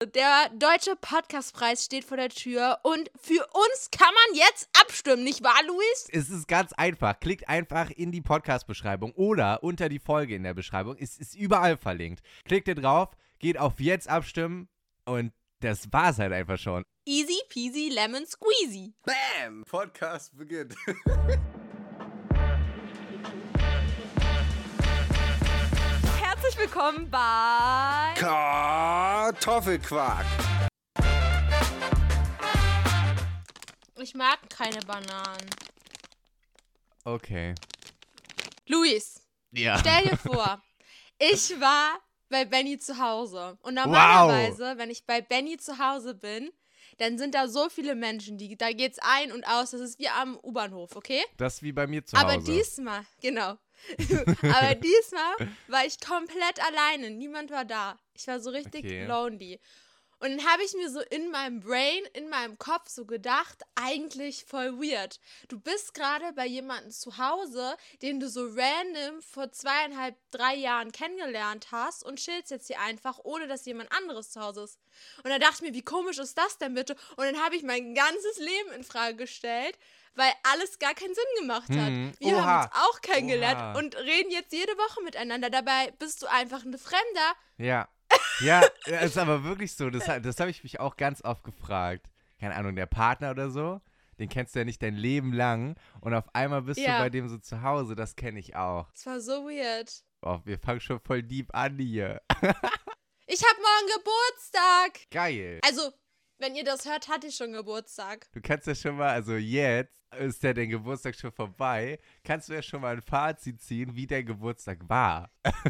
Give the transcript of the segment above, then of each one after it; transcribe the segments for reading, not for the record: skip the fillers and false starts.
Der Deutsche Podcastpreis steht vor der Tür und für uns kann man jetzt abstimmen, nicht wahr, Luis? Es ist ganz einfach. Klickt einfach in die Podcast-Beschreibung oder unter die Folge in der Beschreibung. Es ist überall verlinkt. Klickt ihr drauf, geht auf jetzt abstimmen und das war's halt einfach schon. Easy peasy lemon squeezy. Bam! Podcast beginnt. Herzlich willkommen bei Kartoffelquark. Ich mag keine Bananen. Okay. Luis, Ja. stell dir vor, ich war bei Benny zu Hause. Und normalerweise, wenn ich bei Benny zu Hause bin, dann sind da so viele Menschen, da geht's ein und aus, das ist wie am U-Bahnhof, okay? Das ist wie bei mir zu Hause. Aber diesmal, genau. Aber diesmal war ich komplett alleine. Niemand war da. Ich war so richtig lonely. Und dann habe ich mir so in meinem Brain, in meinem Kopf so gedacht, eigentlich voll weird. Du bist gerade bei jemandem zu Hause, den du so random vor 2,5, 3 Jahren kennengelernt hast und chillst jetzt hier einfach, ohne dass jemand anderes zu Hause ist. Und dann dachte ich mir, wie komisch ist das denn bitte? Und dann habe ich mein ganzes Leben in Frage gestellt, weil alles gar keinen Sinn gemacht hat. Wir haben uns auch kennengelernt und reden jetzt jede Woche miteinander. Dabei bist du einfach ein Fremder. Ja. Ja, ist aber wirklich so. Das habe ich mich auch ganz oft gefragt. Keine Ahnung, der Partner oder so, den kennst du ja nicht dein Leben lang und auf einmal bist du bei dem so zu Hause. Das kenne ich auch. Das war so weird. Oh, wir fangen schon voll deep an hier. Ich habe morgen Geburtstag. Geil. Also, wenn ihr das hört, hatte ich schon Geburtstag. Du kannst ja schon mal, also jetzt ist ja dein Geburtstag schon vorbei, kannst du ja schon mal ein Fazit ziehen, wie dein Geburtstag war.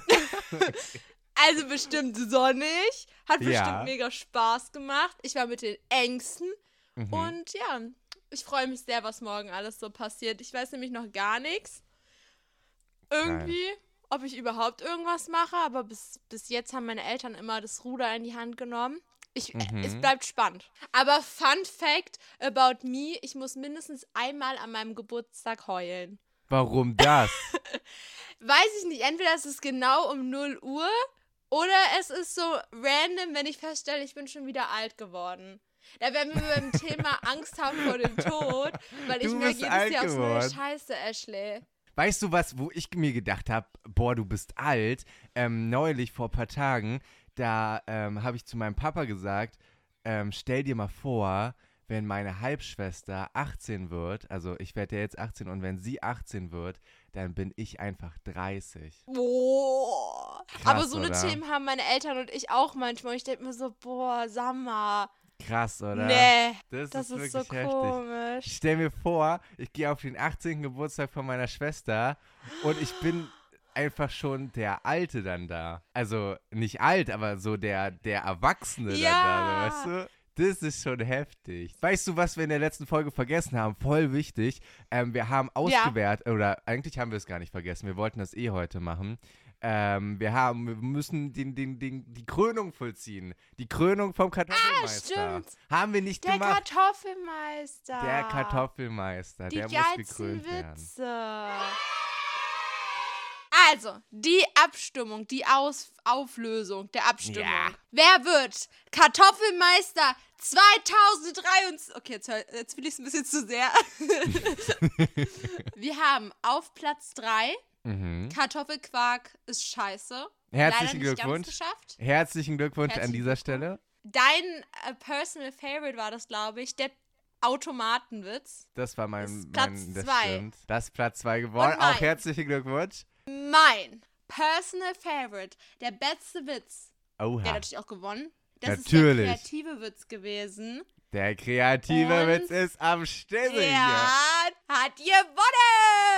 Also bestimmt sonnig, hat bestimmt mega Spaß gemacht. Ich war mit den Ängsten und ja, ich freue mich sehr, was morgen alles so passiert. Ich weiß nämlich noch gar nichts. Irgendwie, ob ich überhaupt irgendwas mache, aber bis jetzt haben meine Eltern immer das Ruder in die Hand genommen. Es bleibt spannend. Aber Fun Fact about me, ich muss mindestens einmal an meinem Geburtstag heulen. Warum das? Weiß ich nicht, entweder ist es genau um 0 Uhr oder es ist so random, wenn ich feststelle, ich bin schon wieder alt geworden. Da werden wir beim Thema Angst haben vor dem Tod, weil ich merke jedes Jahr aufs neue Scheiße, Ashley. Weißt du was, wo ich mir gedacht habe, boah, du bist alt? Neulich, vor ein paar Tagen, da habe ich zu meinem Papa gesagt, stell dir mal vor, wenn meine Halbschwester 18 wird, also ich werde ja jetzt 18 und wenn sie 18 wird, dann bin ich einfach 30. Boah. Krass, aber so eine oder? Themen haben meine Eltern und ich auch manchmal. Ich denke mir so, boah, sag mal. Krass, oder? Nee, das ist so wirklich heftig. komisch. Ich stell mir vor, ich gehe auf den 18. Geburtstag von meiner Schwester und ich bin einfach schon der Alte dann da. Also nicht alt, aber so der Erwachsene dann da, weißt du? Das ist schon heftig. Weißt du, was wir in der letzten Folge vergessen haben? Voll wichtig. Wir haben ausgewertet, oder eigentlich haben wir es gar nicht vergessen. Wir wollten das heute machen. Wir müssen die Krönung vollziehen. Die Krönung vom Kartoffelmeister. Stimmt. Haben wir nicht gemacht. Der Kartoffelmeister. Der muss gekrönt werden. Witze. Also, die Abstimmung, die Auflösung der Abstimmung. Ja. Wer wird Kartoffelmeister 2023? Okay, jetzt will ich es ein bisschen zu sehr. Wir haben auf Platz 3 Kartoffelquark ist scheiße. Herzlichen Leider nicht Glückwunsch. Ganz geschafft. Herzlichen Glückwunsch an dieser Stelle. Dein Personal Favorite war das, glaube ich, der Automatenwitz. Das war mein Platz 2. Das ist Platz 2 geworden. Auch herzlichen Glückwunsch. Mein Personal Favorite, der beste Witz, Oha. der hat natürlich auch gewonnen. Das natürlich. ist der kreative Witz gewesen. Der kreative Witz ist am Stelle hier. Hat gewonnen!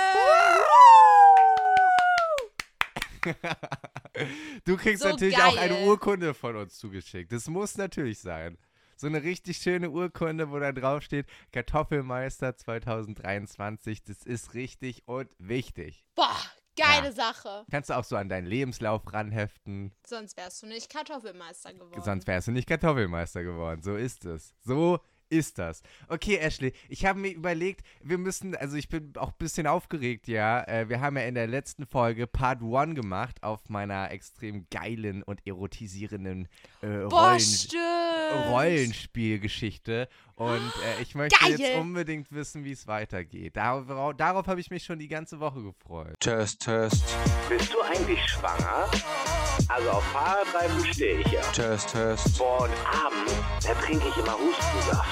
Du kriegst so natürlich geil. auch eine Urkunde von uns zugeschickt. Das muss natürlich sein. So eine richtig schöne Urkunde, wo da drauf steht, Kartoffelmeister 2023. Das ist richtig und wichtig. Boah, geile Sache. Kannst du auch so an deinen Lebenslauf ranheften. Sonst wärst du nicht Kartoffelmeister geworden. Sonst wärst du nicht Kartoffelmeister geworden. So ist es. So ist das. Okay, Ashley, ich habe mir überlegt, ich bin auch ein bisschen aufgeregt, ja. Wir haben ja in der letzten Folge Part 1 gemacht auf meiner extrem geilen und erotisierenden Rollenspielgeschichte. Und ich möchte jetzt unbedingt wissen, wie es weitergeht. Darauf habe ich mich schon die ganze Woche gefreut. Test. Bist du eigentlich schwanger? Also auf Fahrradreifen stehe ich ja. Test. Boah, und abends, da trinke ich immer Hustensaft.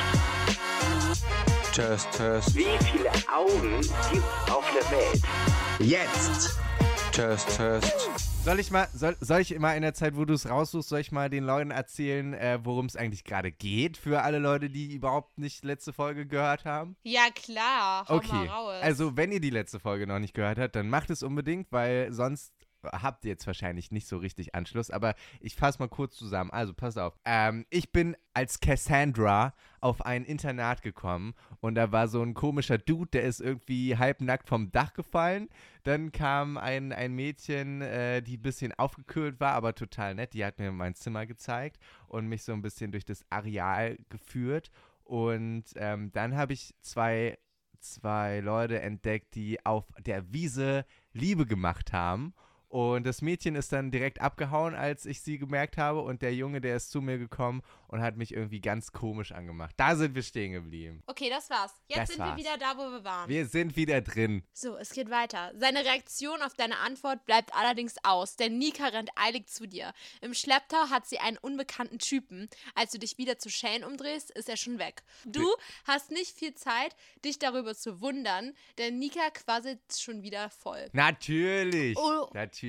Test. Wie viele Augen gibt's auf der Welt? Jetzt! Test. Soll ich mal in der Zeit, wo du es raussuchst, soll ich mal den Leuten erzählen, worum es eigentlich gerade geht? Für alle Leute, die überhaupt nicht letzte Folge gehört haben? Ja, klar. Hau mal raus. Also wenn ihr die letzte Folge noch nicht gehört habt, dann macht es unbedingt, weil sonst habt ihr jetzt wahrscheinlich nicht so richtig Anschluss, aber ich fasse mal kurz zusammen. Also, pass auf. Ich bin als Cassandra auf ein Internat gekommen und da war so ein komischer Dude, der ist irgendwie halbnackt vom Dach gefallen. Dann kam ein Mädchen, die ein bisschen aufgekühlt war, aber total nett. Die hat mir mein Zimmer gezeigt und mich so ein bisschen durch das Areal geführt. Und dann habe ich zwei Leute entdeckt, die auf der Wiese Liebe gemacht haben. Und das Mädchen ist dann direkt abgehauen, als ich sie gemerkt habe. Und der Junge, der ist zu mir gekommen und hat mich irgendwie ganz komisch angemacht. Da sind wir stehen geblieben. Okay, das war's. Jetzt sind wir wieder da, wo wir waren. Wir sind wieder drin. So, es geht weiter. Seine Reaktion auf deine Antwort bleibt allerdings aus, denn Nika rennt eilig zu dir. Im Schlepptau hat sie einen unbekannten Typen. Als du dich wieder zu Shane umdrehst, ist er schon weg. Du hast nicht viel Zeit, dich darüber zu wundern, denn Nika quasselt schon wieder voll. Natürlich. Natürlich.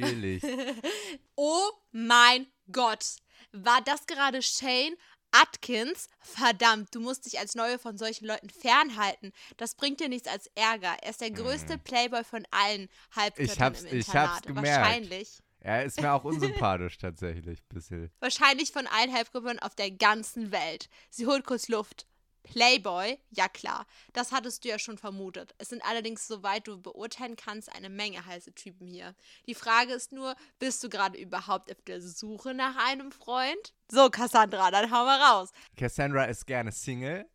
Oh mein Gott. War das gerade Shane Atkins? Verdammt, du musst dich als Neue von solchen Leuten fernhalten. Das bringt dir nichts als Ärger. Er ist der größte Playboy von allen Halbgöttern im Internat. Ich hab's gemerkt. Wahrscheinlich. Er ist mir auch unsympathisch tatsächlich, ein bisschen. Wahrscheinlich von allen Halbgöttern auf der ganzen Welt. Sie holt kurz Luft. Playboy? Ja klar, das hattest du ja schon vermutet. Es sind allerdings, soweit du beurteilen kannst, eine Menge heiße Typen hier. Die Frage ist nur, bist du gerade überhaupt auf der Suche nach einem Freund? So, Cassandra, dann hau mal raus. Cassandra ist gerne Single,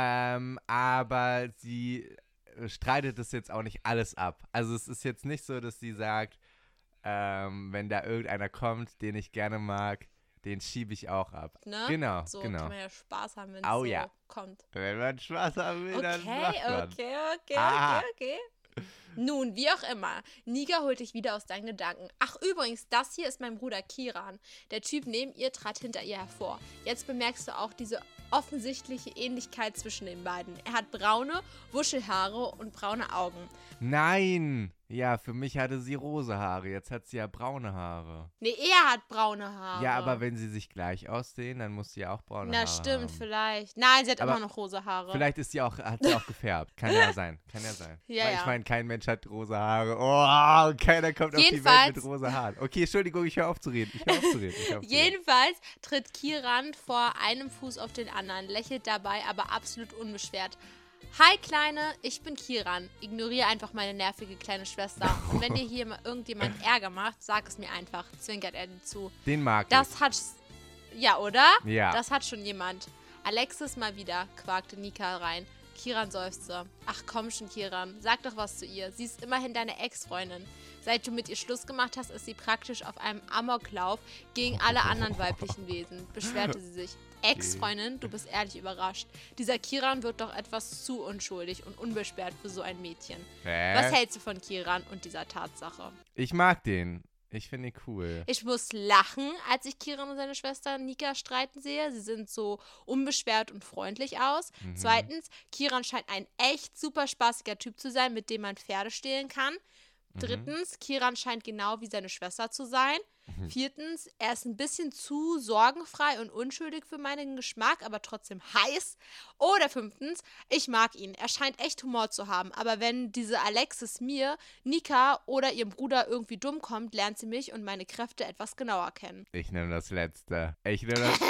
aber sie streitet das jetzt auch nicht alles ab. Also es ist jetzt nicht so, dass sie sagt, wenn da irgendeiner kommt, den ich gerne mag, den schiebe ich auch ab. Ne? Genau, so genau. Kann man ja Spaß haben, wenn es kommt. Wenn man Spaß haben will, dann macht man. Okay. Nun, wie auch immer, Nika holt dich wieder aus deinen Gedanken. Ach übrigens, das hier ist mein Bruder Kiran. Der Typ neben ihr trat hinter ihr hervor. Jetzt bemerkst du auch diese offensichtliche Ähnlichkeit zwischen den beiden. Er hat braune Wuschelhaare und braune Augen. Nein! Ja, für mich hatte sie rosa Haare, jetzt hat sie ja braune Haare. Nee, er hat braune Haare. Ja, aber wenn sie sich gleich aussehen, dann muss sie ja auch braune Haare haben. Na stimmt, vielleicht. Nein, sie hat immer noch rosa Haare. Vielleicht hat sie auch gefärbt. Kann ja sein. Ja, ich meine, kein Mensch hat rosa Haare. Oh, keiner kommt auf die Welt mit rosa Haaren. Okay, Entschuldigung, ich höre auf zu reden. Jedenfalls tritt Kiran vor einem Fuß auf den anderen, lächelt dabei aber absolut unbeschwert. Hi Kleine, ich bin Kiran. Ignoriere einfach meine nervige kleine Schwester. Und wenn dir hier mal irgendjemand Ärger macht, sag es mir einfach, zwinkert er dir zu. Den mag ich. Das hat... Ja, oder? Ja. Das hat schon jemand. Alexis mal wieder, quakte Nika rein. Kiran seufzte. Ach komm schon, Kiran, sag doch was zu ihr. Sie ist immerhin deine Ex-Freundin. Seit du mit ihr Schluss gemacht hast, ist sie praktisch auf einem Amoklauf gegen alle anderen weiblichen Wesen, beschwerte sie sich. Ex-Freundin, du bist ehrlich überrascht. Dieser Kiran wird doch etwas zu unschuldig und unbeschwert für so ein Mädchen. Was hältst du von Kiran und dieser Tatsache? Ich mag den. Ich finde ihn cool. Ich muss lachen, als ich Kiran und seine Schwester Nika streiten sehe. Sie sind so unbeschwert und freundlich aus. Zweitens, Kiran scheint ein echt super spaßiger Typ zu sein, mit dem man Pferde stehlen kann. Drittens, Kiran scheint genau wie seine Schwester zu sein. Viertens, er ist ein bisschen zu sorgenfrei und unschuldig für meinen Geschmack, aber trotzdem heiß. Oder fünftens, ich mag ihn. Er scheint echt Humor zu haben. Aber wenn diese Alexis mir, Nika oder ihrem Bruder irgendwie dumm kommt, lernt sie mich und meine Kräfte etwas genauer kennen. Ich nehme das Letzte. Ich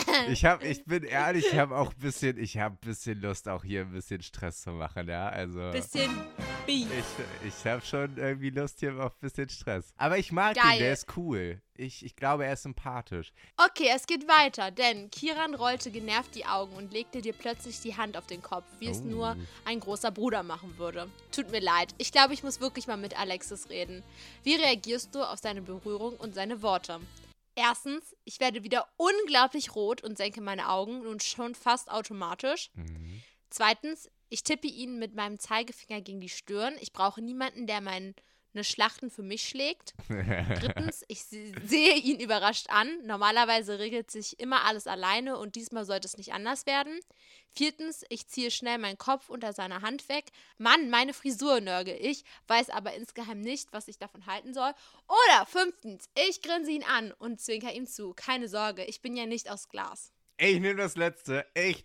bin ehrlich, ich habe ein bisschen Lust, auch hier ein bisschen Stress zu machen, ja. Also. Bisschen Beef. Ich habe schon irgendwie Lust hier auf ein bisschen Stress. Aber ich mag den, der ist cool. ich glaube, er ist sympathisch. Okay, es geht weiter, denn Kiran rollte genervt die Augen und legte dir plötzlich die Hand auf den Kopf, wie es nur ein großer Bruder machen würde. Tut mir leid, ich glaube, ich muss wirklich mal mit Alexis reden. Wie reagierst du auf seine Berührung und seine Worte? Erstens, ich werde wieder unglaublich rot und senke meine Augen nun schon fast automatisch. Zweitens, ich tippe ihn mit meinem Zeigefinger gegen die Stirn. Ich brauche niemanden, der meine Schlachten für mich schlägt. Drittens, ich sehe ihn überrascht an. Normalerweise regelt sich immer alles alleine und diesmal sollte es nicht anders werden. Viertens, ich ziehe schnell meinen Kopf unter seiner Hand weg. Mann, meine Frisur nörge ich, weiß aber insgeheim nicht, was ich davon halten soll. Oder fünftens, ich grinse ihn an und zwinker ihm zu. Keine Sorge, ich bin ja nicht aus Glas. Ich nehme das Letzte.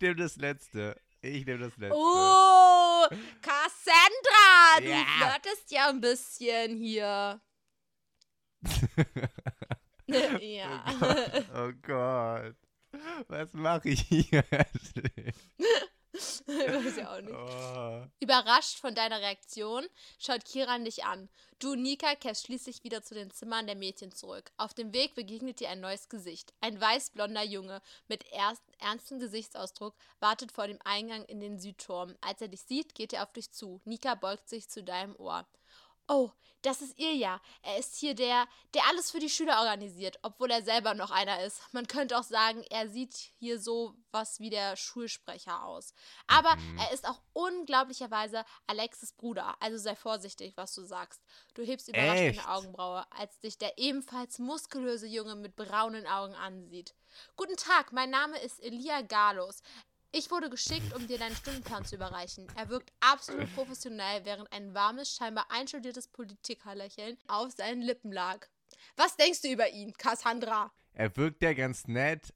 Oh, Cassandra, du Ja. flirtest ja ein bisschen hier. Ja. Oh Gott. Was mache ich hier? Weiß ja auch nicht. Oh. Überrascht von deiner Reaktion schaut Kiran dich an. Du, Nika, kehrst schließlich wieder zu den Zimmern der Mädchen zurück. Auf dem Weg begegnet dir ein neues Gesicht. Ein weiß-blonder Junge mit ernstem Gesichtsausdruck wartet vor dem Eingang in den Südturm. Als er dich sieht, geht er auf dich zu. Nika beugt sich zu deinem Ohr. Oh, das ist Ilja. Er ist hier der alles für die Schüler organisiert, obwohl er selber noch einer ist. Man könnte auch sagen, er sieht hier so was wie der Schulsprecher aus. Aber er ist auch unglaublicherweise Alexis Bruder, also sei vorsichtig, was du sagst. Du hebst überrascht Echt? eine Augenbraue, als dich der ebenfalls muskulöse Junge mit braunen Augen ansieht. Guten Tag, mein Name ist Elia Galos. Ich wurde geschickt, um dir deinen Stundenplan zu überreichen. Er wirkt absolut professionell, während ein warmes, scheinbar einstudiertes Politikerlächeln auf seinen Lippen lag. Was denkst du über ihn, Cassandra? Er wirkt ja ganz nett,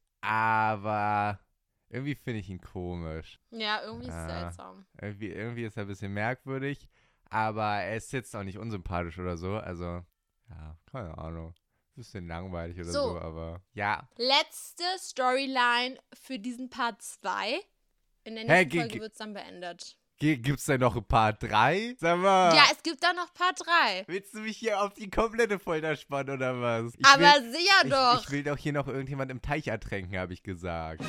aber irgendwie finde ich ihn komisch. Ja, irgendwie ist es seltsam. Irgendwie ist er ein bisschen merkwürdig, aber er ist jetzt auch nicht unsympathisch oder so. Also, ja, keine Ahnung. Bisschen langweilig oder so, aber ja. Letzte Storyline für diesen Part 2. In der nächsten Folge wird es dann beendet. Gibt's da noch ein Part 3? Sag mal. Ja, es gibt da noch Part 3. Willst du mich hier auf die komplette Folter spannen oder was? Sicher doch. Ich will doch hier noch irgendjemand im Teich ertränken, habe ich gesagt.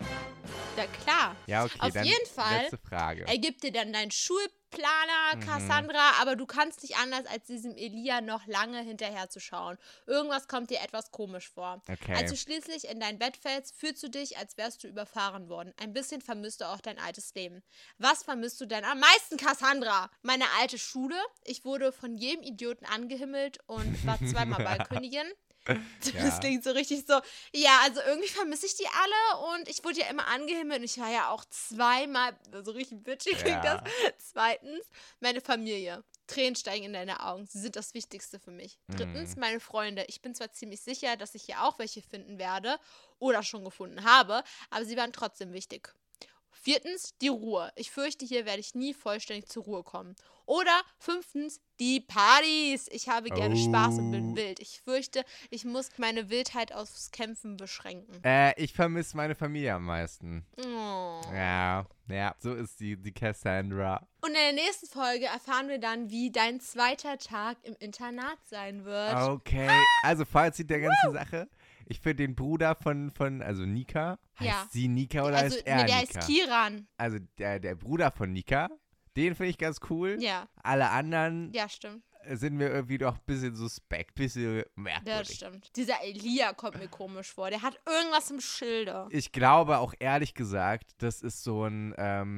Ja, klar. Ja, okay, auf dann jeden Fall letzte Frage. Er gibt dir dann deinen Schulplaner, Cassandra, aber du kannst nicht anders, als diesem Elia noch lange hinterher zu schauen. Irgendwas kommt dir etwas komisch vor. Okay. Als du schließlich in dein Bett fällst, fühlst du dich, als wärst du überfahren worden. Ein bisschen vermisst du auch dein altes Leben. Was vermisst du denn am meisten, Cassandra? Meine alte Schule. Ich wurde von jedem Idioten angehimmelt und war zweimal Ballkönigin. Das klingt so richtig so, ja, also irgendwie vermisse ich die alle und ich wurde ja immer angehimmelt und ich war ja auch zweimal, so richtig bitchig klingt das. Zweitens, meine Familie. Tränen steigen in deine Augen, sie sind das Wichtigste für mich. Drittens, meine Freunde. Ich bin zwar ziemlich sicher, dass ich hier auch welche finden werde oder schon gefunden habe, aber sie waren trotzdem wichtig. Viertens, die Ruhe. Ich fürchte, hier werde ich nie vollständig zur Ruhe kommen. Oder fünftens, die Partys. Ich habe gerne Spaß und bin wild. Ich fürchte, ich muss meine Wildheit aufs Kämpfen beschränken. Ich vermisse meine Familie am meisten. Oh. Ja, so ist die Cassandra. Und in der nächsten Folge erfahren wir dann, wie dein zweiter Tag im Internat sein wird. Okay, also Fazit der ganzen Sache. Ich finde den Bruder von also Nika, heißt sie Nika oder heißt er Nika? Der heißt Kiran. Also der Bruder von Nika, den finde ich ganz cool. Ja. Alle anderen Stimmt. sind mir irgendwie doch ein bisschen suspekt, ein bisschen merkwürdig. Das stimmt. Dieser Elia kommt mir komisch vor. Der hat irgendwas im Schilde. Ich glaube auch ehrlich gesagt, das ist so ein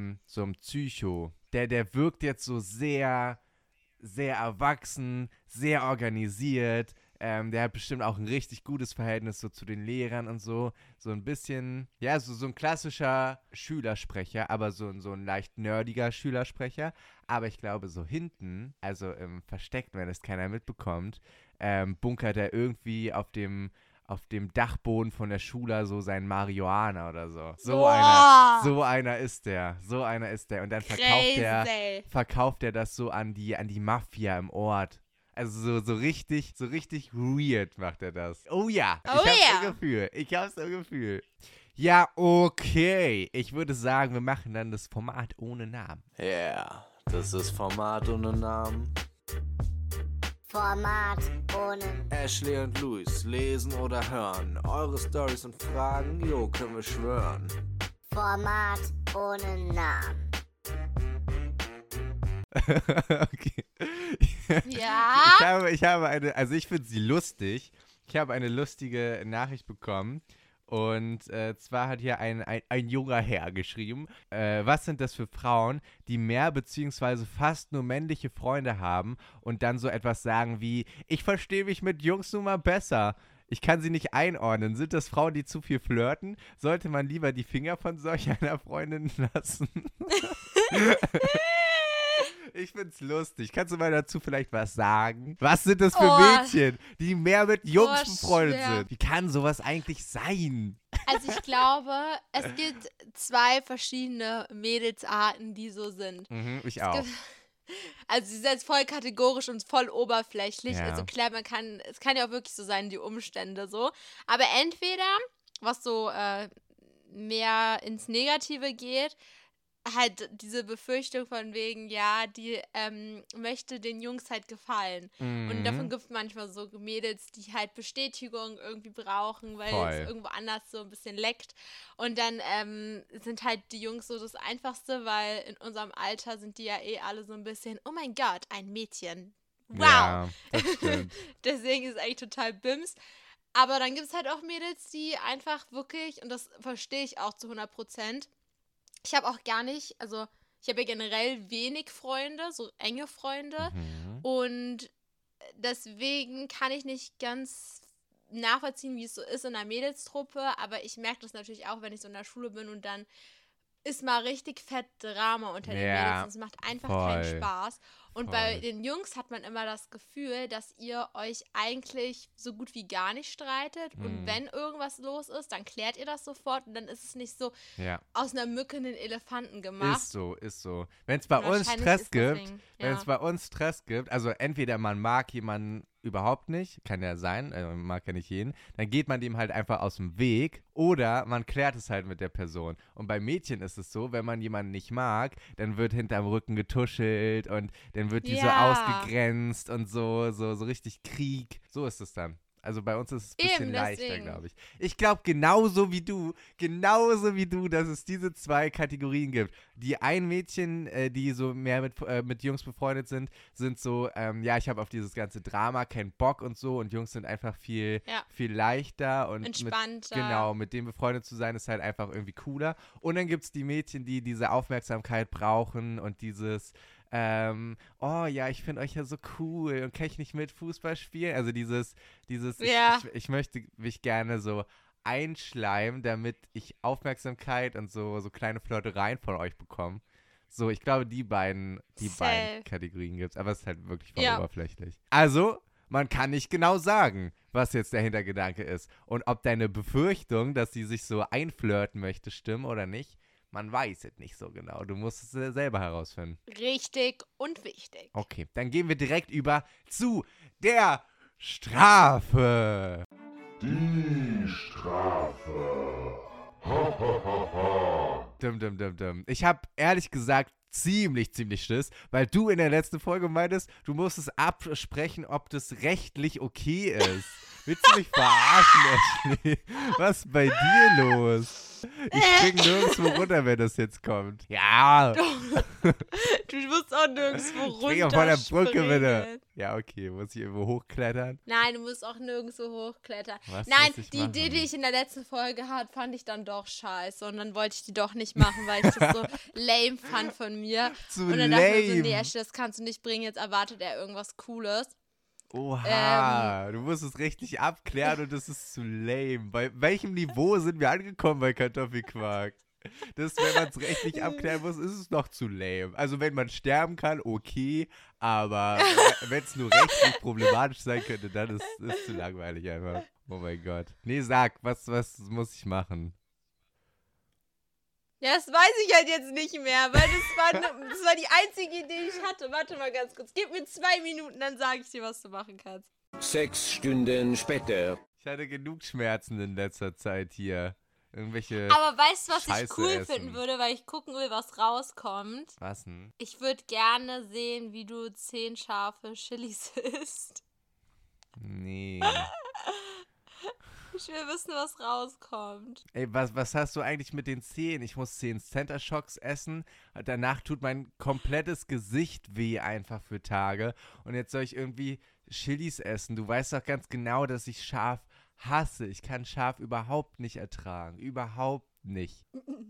Psycho. Der wirkt jetzt so sehr, sehr erwachsen, sehr organisiert. Der hat bestimmt auch ein richtig gutes Verhältnis so zu den Lehrern und so. So ein bisschen, ja, so ein klassischer Schülersprecher, aber so ein leicht nerdiger Schülersprecher. Aber ich glaube, so hinten, also im Versteckten, wenn es keiner mitbekommt, bunkert er irgendwie auf dem Dachboden von der Schule so sein Marihuana oder so. So einer ist der. Und dann verkauft er das so an die Mafia im Ort. Also so richtig weird macht er das. Oh ja, ich hab's im Gefühl. Ja, okay. Ich würde sagen, wir machen dann das Format ohne Namen. Ja, das ist Format ohne Namen. Format ohne Ashley und Luis lesen oder hören. Eure Storys und Fragen, jo, können wir schwören. Format ohne Namen. Okay. Ja? Ich habe eine, also ich finde sie lustig. Ich habe eine lustige Nachricht bekommen. Und zwar hat hier ein junger Herr geschrieben, was sind das für Frauen, die mehr beziehungsweise fast nur männliche Freunde haben und dann so etwas sagen wie, ich verstehe mich mit Jungs nun mal besser. Ich kann sie nicht einordnen. Sind das Frauen, die zu viel flirten? Sollte man lieber die Finger von solch einer Freundin lassen? Ich find's lustig. Kannst du mal dazu vielleicht was sagen? Was sind das für Mädchen, die mehr mit Jungs befreundet sind? Wie kann sowas eigentlich sein? Also ich glaube, es gibt 2 verschiedene Mädelsarten, die so sind. Ich auch. Also sie sind jetzt voll kategorisch und voll oberflächlich. Ja. Also klar, es kann ja auch wirklich so sein, die Umstände so. Aber entweder, was so mehr ins Negative geht, halt diese Befürchtung von wegen, ja, die möchte den Jungs halt gefallen. Und davon gibt es manchmal so Mädels, die halt Bestätigung irgendwie brauchen, weil es irgendwo anders so ein bisschen leckt. Und dann sind halt die Jungs so das Einfachste, weil in unserem Alter sind die ja eh alle so ein bisschen, oh mein Gott, ein Mädchen. Wow. Ja, das stimmt. Deswegen ist es eigentlich total bims. Aber dann gibt es halt auch Mädels, die einfach wirklich, und das verstehe ich auch zu 100%, ich habe auch gar nicht, also ich habe ja generell wenig Freunde, so enge Freunde. Und deswegen kann ich nicht ganz nachvollziehen, wie es so ist in einer Mädelstruppe. Aber ich merke das natürlich auch, wenn ich so in der Schule bin und dann ist mal richtig fett Drama unter den Mädels. Und es macht einfach keinen Spaß. Und bei den Jungs hat man immer das Gefühl, dass ihr euch eigentlich so gut wie gar nicht streitet. Und wenn irgendwas los ist, dann klärt ihr das sofort. Und dann ist es nicht so aus einer Mücke einen Elefanten gemacht. Ist so. Wenn es bei uns Stress gibt, also entweder man mag jemanden überhaupt nicht, kann ja sein, man mag ja nicht jeden, dann geht man dem halt einfach aus dem Weg oder man klärt es halt mit der Person. Und bei Mädchen ist es so, wenn man jemanden nicht mag, dann wird hinterm Rücken getuschelt und dann wird die so ausgegrenzt und so richtig Krieg. So ist es dann. Also bei uns ist es ein bisschen leichter, glaube ich. Ich glaube genauso wie du, dass es diese 2 Kategorien gibt. Die ein Mädchen, die so mehr mit Jungs befreundet sind so, ich habe auf dieses ganze Drama keinen Bock und so und Jungs sind einfach viel leichter und entspannter. Mit dem befreundet zu sein ist halt einfach irgendwie cooler. Und dann gibt es die Mädchen, die diese Aufmerksamkeit brauchen und dieses ich finde euch ja so cool und kann ich nicht mit Fußball spielen? Also ich möchte mich gerne so einschleimen, damit ich Aufmerksamkeit und so kleine Flirtereien von euch bekomme. So, ich glaube, die beiden Kategorien gibt es, aber es ist halt wirklich voll oberflächlich. Also, man kann nicht genau sagen, was jetzt der Hintergedanke ist und ob deine Befürchtung, dass sie sich so einflirten möchte, stimmt oder nicht. Man weiß es nicht so genau. Du musst es selber herausfinden. Richtig und wichtig. Okay, dann gehen wir direkt über zu der Strafe. Die Strafe. Dum. Ich habe ehrlich gesagt ziemlich Schiss, weil du in der letzten Folge meintest, du musst es absprechen, ob das rechtlich okay ist. Willst du mich verarschen, Ashley? Was ist bei dir los? Ich spring nirgendwo runter, wenn das jetzt kommt. Ja. Du musst auch nirgendwo runter. Spring von der Brücke, bitte. Ja, okay. Muss ich irgendwo hochklettern? Nein, du musst auch nirgendwo hochklettern. Was Nein, muss ich die machen? Idee, die ich in der letzten Folge hatte, fand ich dann doch scheiße. Und dann wollte ich die doch nicht machen, weil ich das so lame fand von mir. Und dann dachte ich mir so, nee, Ashley, das kannst du nicht bringen. Jetzt erwartet er irgendwas Cooles. Oha, du musst es richtig abklären und das ist zu lame. Bei welchem Niveau sind wir angekommen bei Kartoffelquark? Wenn man es rechtlich abklären muss, ist es noch zu lame. Also wenn man sterben kann, okay, aber wenn es nur rechtlich problematisch sein könnte, dann ist es zu langweilig einfach. Oh mein Gott. Nee, sag, was muss ich machen? Ja, das weiß ich halt jetzt nicht mehr, weil das war die einzige Idee, die ich hatte. Warte mal ganz kurz. Gib mir 2 Minuten, dann sage ich dir, was du machen kannst. 6 Stunden später. Ich hatte genug Schmerzen in letzter Zeit hier. irgendwelche Aber weißt du, was Scheiße ich cool essen. finden würde, weil ich gucken will, was rauskommt? Was denn? Ich würde gerne sehen, wie du 10 scharfe Chilis isst. Nee. Ich will wissen, was rauskommt. Ey, was hast du eigentlich mit den Zähnen? Ich muss 10 Center Shocks essen. Danach tut mein komplettes Gesicht weh einfach für Tage. Und jetzt soll ich irgendwie Chilis essen. Du weißt doch ganz genau, dass ich scharf hasse. Ich kann scharf überhaupt nicht ertragen. Überhaupt nicht.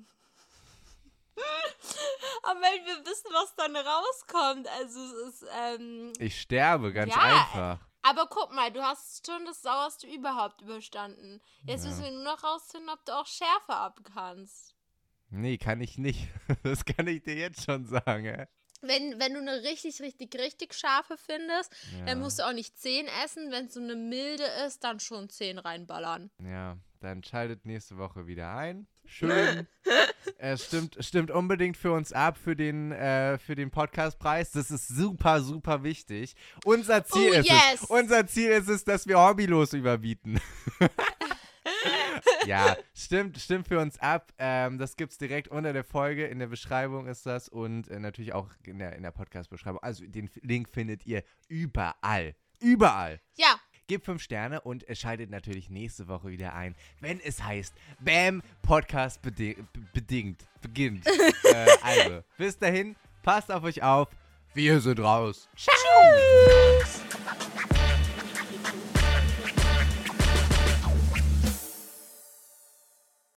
Aber wenn wir wissen, was dann rauskommt, also es ist, Ich sterbe, ganz Ja, einfach. Aber guck mal, du hast schon das Sauerste überhaupt überstanden. Jetzt müssen wir nur noch rausfinden, ob du auch Schärfe abkannst. Nee, kann ich nicht. Das kann ich dir jetzt schon sagen, ey. Wenn du eine richtig, richtig, richtig scharfe findest, dann musst du auch nicht 10 essen. Wenn es so eine milde ist, dann schon 10 reinballern. Ja, dann schaltet nächste Woche wieder ein. Schön. Stimmt unbedingt für uns ab, für den Podcastpreis. Das ist super, super wichtig. Unser Ziel ist es, dass wir hobbylos überbieten. Ja, stimmt für uns ab. Das gibt's direkt unter der Folge. In der Beschreibung ist das und natürlich auch in der Podcast-Beschreibung. Also den Link findet ihr überall. Überall. Ja. Gebt 5 Sterne und schaltet natürlich nächste Woche wieder ein, wenn es heißt, Bam, Podcast beginnt. Also, bis dahin, passt auf euch auf. Wir sind raus. Ciao.